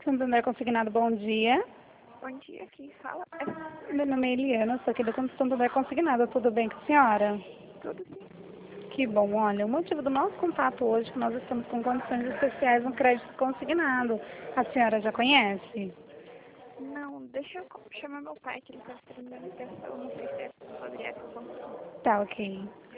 Santander Consignado, bom dia. Bom dia, quem fala? Meu nome é Eliana, sou aqui do Santander Consignado. Tudo bem com a senhora? Tudo sim. Que bom. Olha, o motivo do nosso contato hoje é que nós estamos com condições especiais no crédito consignado. A senhora já conhece? Não, deixa eu chamar meu pai, que ele está esperando a ligação. Não sei se é sobre essa condição. Tá, ok.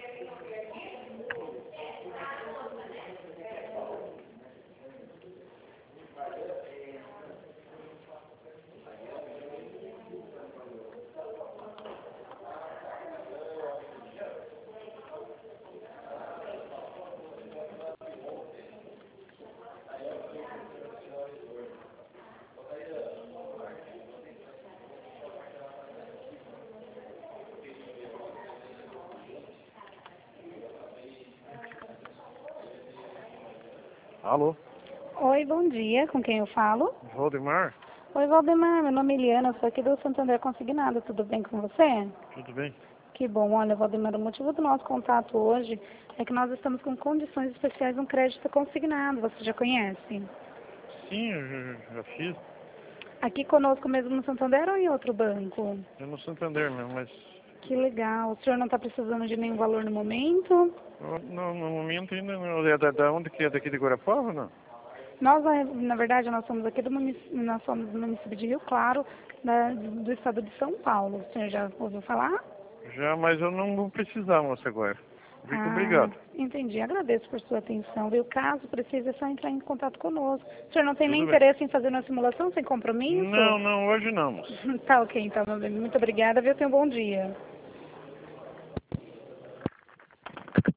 Alô, Oi, bom dia. Com quem eu falo? Valdemar, Oi, Valdemar. Meu nome é Eliana, sou aqui do Santander Consignado. Tudo bem com você? tudo bem? Que bom. Olha, Valdemar, o motivo do nosso contato hoje é que nós estamos com condições especiais no crédito consignado. Você já conhece? Sim, eu já fiz. Aqui conosco mesmo no Santander ou em outro banco? É no Santander mesmo, mas Que legal. O senhor não está precisando de nenhum valor no momento? no momento ainda não. É da onde que é? Daqui de Guarapava, não? Nós, na verdade, nós somos aqui nós somos do município de Rio Claro, do estado de São Paulo. O senhor já ouviu falar? Já, mas eu não vou precisar, moça, agora. Fico Ah, obrigado. entendi. Agradeço por sua atenção. Viu? Caso precise, é só entrar em contato conosco. O senhor não tem nem Tudo bem. interesse em fazer uma simulação sem compromisso? Não, hoje não, moça. Tá ok, então, meu bem. Muito obrigada, viu? Tenha um bom dia.